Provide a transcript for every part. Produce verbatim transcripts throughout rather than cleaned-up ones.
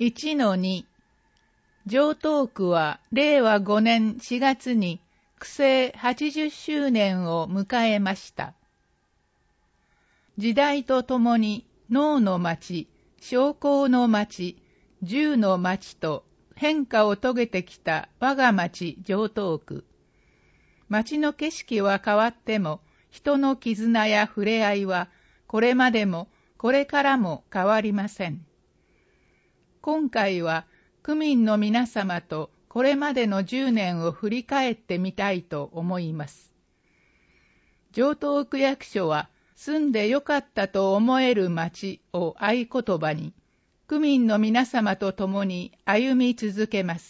いちのに 城東区はれいわごねんしがつに区政はちじゅっしゅうねんを迎えました。時代とともに農の町、商工の町、住の町と変化を遂げてきた我が町城東区。町の景色は変わっても、人の絆や触れ合いはこれまでもこれからも変わりません。今回は区民の皆様とこれまでのじゅうねんを振り返ってみたいと思います。城東区役所は住んでよかったと思える町を合言葉に、区民の皆様と共に歩み続けます。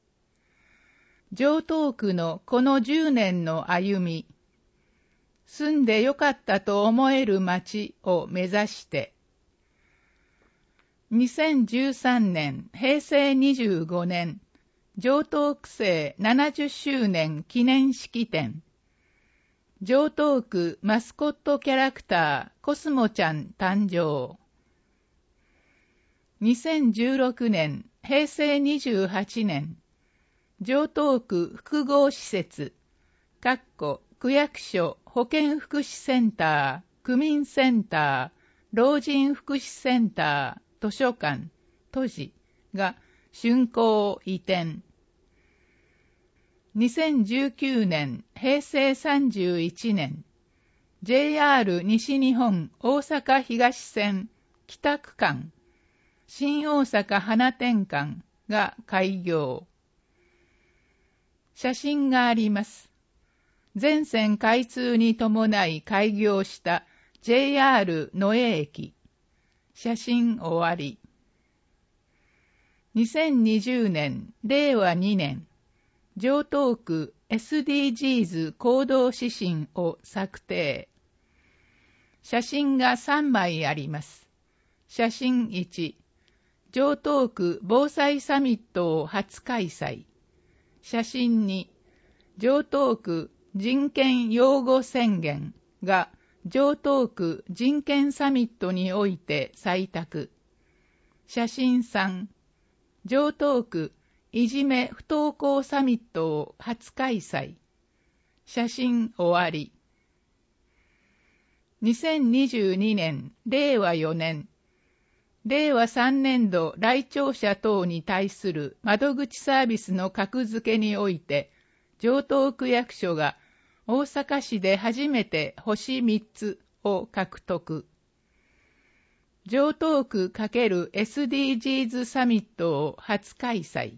城東区のこのじゅうねんの歩み、住んでよかったと思える町を目指して、にせんじゅうさんねんへいせいにじゅうごねん城東区政ななじゅっしゅうねん記念式典、城東区マスコットキャラクターコスモちゃん誕生。にせんじゅうろくねんへいせいにじゅうはちねん城東区複合施設、かっこ区役所保健福祉センター、区民センター、老人福祉センター、図書館、都市が竣工移転。にせんじゅうきゅうねんへいせいさんじゅういちねん ジェイアール 西日本大阪東線北区間新大阪花展館が開業。写真があります。全線開通に伴い開業した ジェイアール 野江駅。写真終わり。にせんにじゅうねんれいわにねん城東区 エスディージーズ 行動指針を策定。写真がさんまいあります。写真いち、城東区防災サミットを初開催。写真に、城東区人権擁護宣言が城東区人権サミットにおいて採択。写真さん、城東区いじめ不登校サミットを初開催。写真終わり。にせんにじゅうにねんれいわよねんれいわさんねんど来庁者等に対する窓口サービスの格付けにおいて、城東区役所が大阪市で初めて星みっつを獲得。城東区×エスディージーズ サミットを初開催。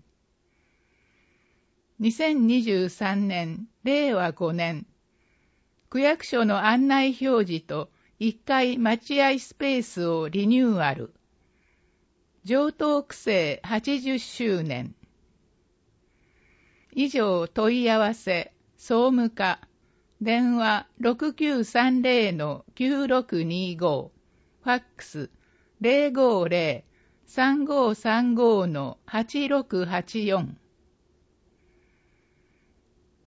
にせんにじゅうさんねんれいわごねん区役所の案内表示といっかい待合スペースをリニューアル。城東区政はちじゅっしゅうねん。以上問い合わせ、総務課、電話 ろくきゅうさんぜろのきゅうろくにご、ファックス ゼロごゼロ さんごさんごのはちろくはちよん。